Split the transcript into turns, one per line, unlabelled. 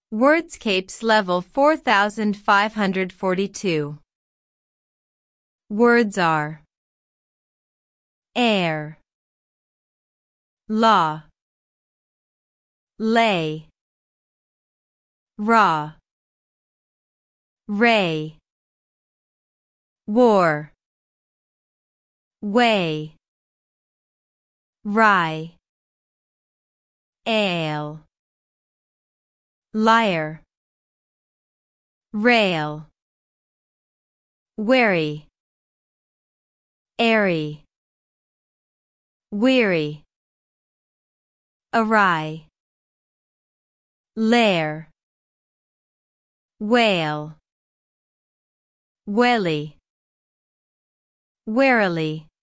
Wordscapes level 4542. Words are air, law, lay, raw, ray, war, way, rye, ale, liar, rail, wary, airy, weary, awry, lair, whale, welly, warily.